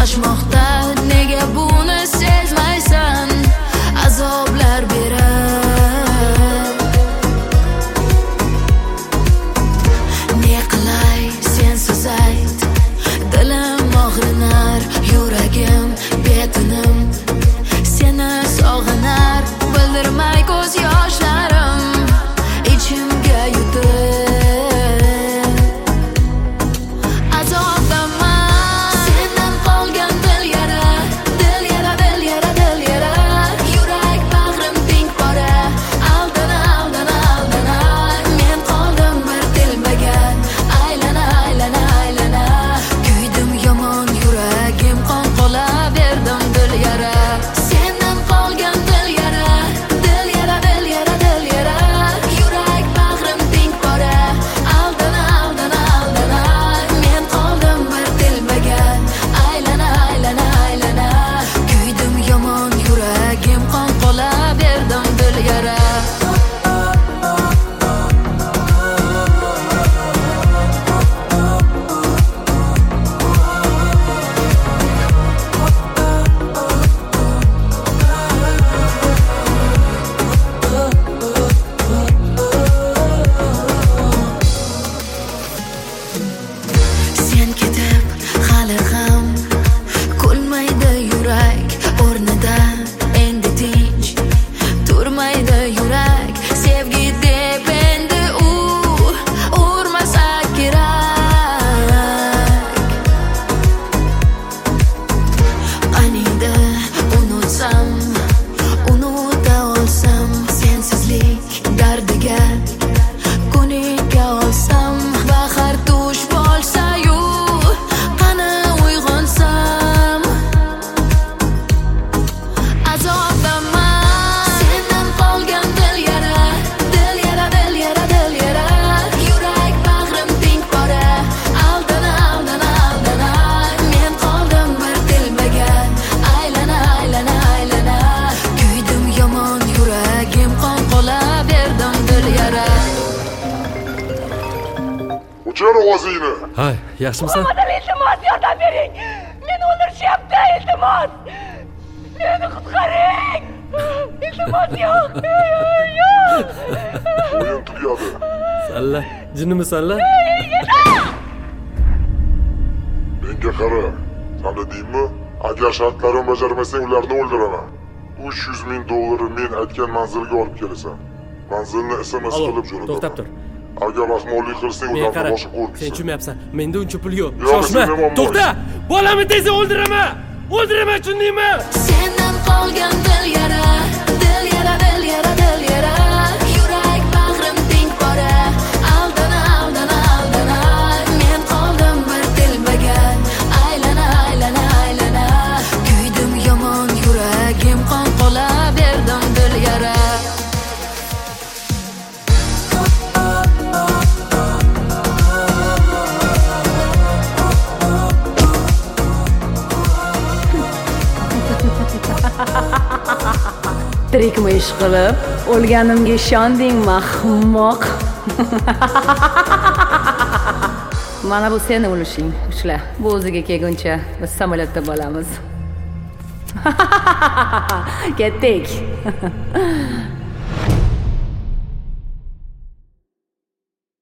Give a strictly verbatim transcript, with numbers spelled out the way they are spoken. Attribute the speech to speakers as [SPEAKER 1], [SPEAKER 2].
[SPEAKER 1] qatnashmoqda. Nega buni sezmaysan? Azoblar berar. Ne qilay sensiz ayt, dilim og'rinar, yuragim betinim seni sog'inar. Bildirmay ko'z yoshlarim ichimga yutib azobdaman. Sendan qolgan dil yara, dil yara, dil yara, dil yara. Yurak bag'rim ping pora, aldana, aldana, aldana. Men qoldim bir tilmagan, aylana, aylana, aylana. Kuydim yomon, yuragim qon qola berdim dil yara. Sendan qolgan dil yara, dil yara, dil yara, dil yara. Yurak bag'rim ping pora, aldana, aldana, aldana. Men qoldim bir tilmagan, aylana, aylana, aylana. Kuydim yomon, yuragim qon qola berdim dil yara. Sen ketib hali ham kulmaydi yurak o'rnida. Endi tinch turmaydi yurak. Sevgi deb endi u urmasa kerak. Qaniydi unutsam, unuta olsam, sensizlik dardiga ko'nika olsam. Bahar tush bo'lsa-yu qani uyg'onsam azobdaman. Sendan qolgan dil yara, dil yara, dil yara, dil yara. Yurak bag'rim ping pora, aldana, aldana, aldana. Men qoldim bir tilmagan, aylana, aylana, aylana. Kuydim yomon, yuragim qon qola berdim dil yara.
[SPEAKER 2] O'chir ovozingni.
[SPEAKER 3] Hay, yaxshimisan?
[SPEAKER 4] Olmadan iltimos yordam bering. Meni o'ldirishyapti, iltimos. Meni qutqaring. Iltimos, yo'q. Yo'q.
[SPEAKER 2] O'yin tugadi.
[SPEAKER 3] Salla, jinnimisan-la?
[SPEAKER 2] Menga qara. Sana deymi? Agar shartlarimni bajarmasang, ularni o'ldiraman. uch yuz ming dollarni men aytgan manzilga olib kelasan. Manzilni S M S
[SPEAKER 3] Alo,
[SPEAKER 2] qilib jo'nataman.
[SPEAKER 3] to'xtab tur.
[SPEAKER 2] Agar rahmonlik qilsang,
[SPEAKER 3] Men
[SPEAKER 2] ularni
[SPEAKER 3] qara.
[SPEAKER 2] boshqa
[SPEAKER 3] Sen
[SPEAKER 2] ko'rmaysan.
[SPEAKER 3] tushunmayapsan. Menda uncha pul yo'q.
[SPEAKER 2] Yo'q,
[SPEAKER 3] Shoshma.
[SPEAKER 2] seni muammo
[SPEAKER 3] To'xta. Bolamni tezda o'ldiraman. O'ldiraman, tushundingmi?
[SPEAKER 1] Sendan qolgan dil yara, dil yara, dil yara, dil yara. Yurak bag'rim ping pora, aldana, aldana, aldana. Men qoldim bir tilmagan, aylana, aylana, aylana. Kuydim yomon, yuragim qon qola berdim dil yara.
[SPEAKER 4] Tirikmi ish qilib, o'lganimga ishondingmi, ahmoq? Mana bu seni ulushing. Ushla. Bu o'ziga kelguncha biz samolyotda bo'lamiz. Ketdik.